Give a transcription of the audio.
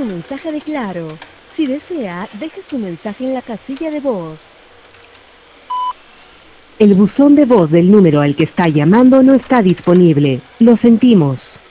mensaje de Claro. Si desea, deje su mensaje en la casilla de voz. El buzón de voz del número al que está llamando no está disponible. Lo sentimos.